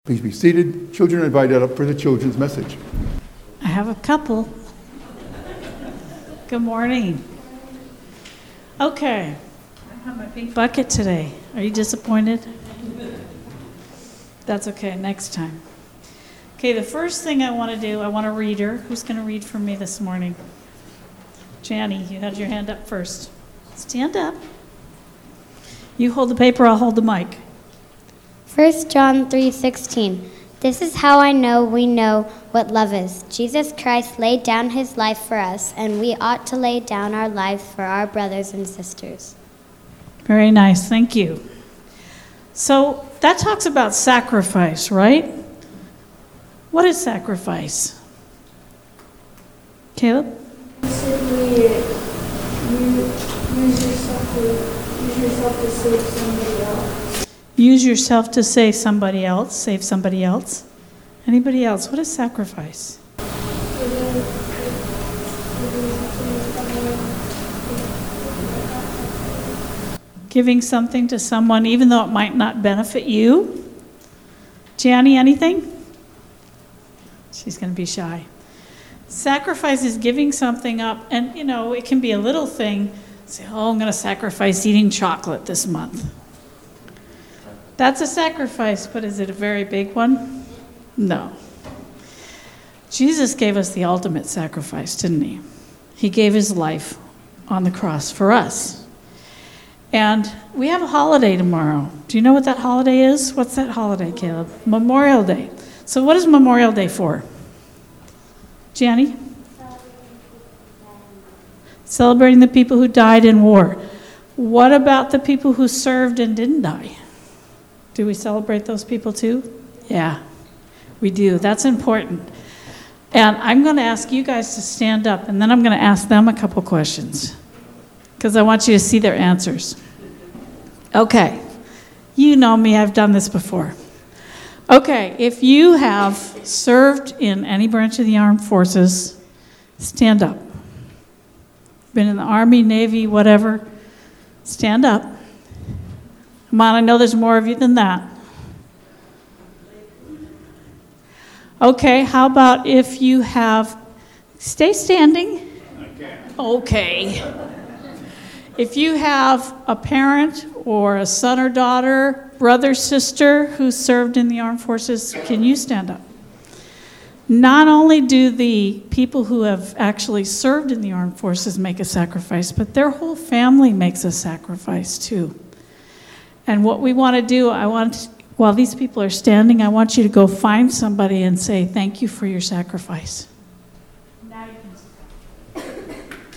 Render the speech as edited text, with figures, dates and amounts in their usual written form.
Please be seated. Children are invited up for the children's message. I have a couple. Good morning. Okay. I have my big bucket today. Are you disappointed? That's okay, next time. Okay, the first thing I want to do, I want a reader. Who's going to read for me this morning? Janie, you had your hand up first. Stand up. You hold the paper, I'll hold the mic. 1 John 3:16. This is how I know we know what love is. Jesus Christ laid down his life for us, and we ought to lay down our lives for our brothers and sisters. Very nice, thank you. So that talks about sacrifice, right? What is sacrifice? Caleb? Basically, use yourself to save somebody else. Use yourself to save somebody else, save somebody else. Anybody else? What is sacrifice? Giving something to someone even though it might not benefit you. Janie, anything? She's going to be shy. Sacrifice is giving something up, and it can be a little thing. Say, I'm going to sacrifice eating chocolate this month. That's a sacrifice, but is it a very big one? No. Jesus gave us the ultimate sacrifice, didn't he? He gave his life on the cross for us. And we have a holiday tomorrow. Do you know what that holiday is? What's that holiday, Caleb? Memorial Day. So what is Memorial Day for? Janie? Celebrating the people who died in war. What about the people who served and didn't die? Do we celebrate those people too? Yeah, we do. That's important. And I'm going to ask you guys to stand up, and then I'm going to ask them a couple questions because I want you to see their answers. Okay. You know me. I've done this before. Okay. If you have served in any branch of the armed forces, stand up. Been in the Army, Navy, whatever, stand up. Come on, I know there's more of you than that. Okay, how about if you have... Stay standing. Okay. If you have a parent or a son or daughter, brother, sister who served in the armed forces, can you stand up? Not only do the people who have actually served in the armed forces make a sacrifice, but their whole family makes a sacrifice too. And what we want to do, while these people are standing, I want you to go find somebody and say, thank you for your sacrifice. Now you can sit down.